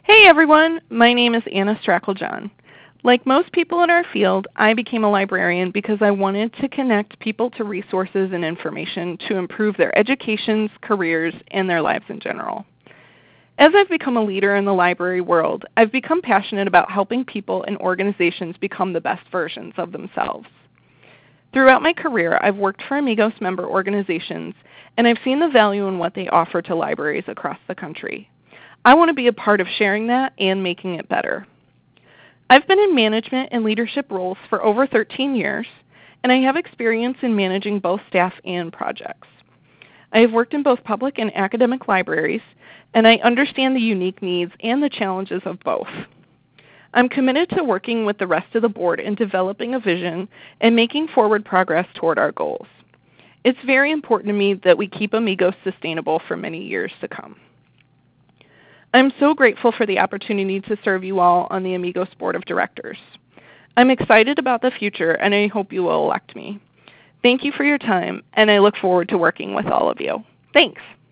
Hey everyone, my name is Anna Stracklejohn. Like most people in our field, I became a librarian because I wanted to connect people to resources and information to improve their educations, careers, and their lives in general. As I've become a leader in the library world, I've become passionate about helping people and organizations become the best versions of themselves. Throughout my career, I've worked for Amigos member organizations, and I've seen the value in what they offer to libraries across the country. I want to be a part of sharing that and making it better. I've been in management and leadership roles for over 13 years, and I have experience in managing both staff and projects. I have worked in both public and academic libraries, and I understand the unique needs and the challenges of both. I'm committed to working with the rest of the board in developing a vision and making forward progress toward our goals. It's very important to me that we keep Amigos sustainable for many years to come. I'm so grateful for the opportunity to serve you all on the Amigos Board of Directors. I'm excited about the future, and I hope you will elect me. Thank you for your time, and I look forward to working with all of you. Thanks.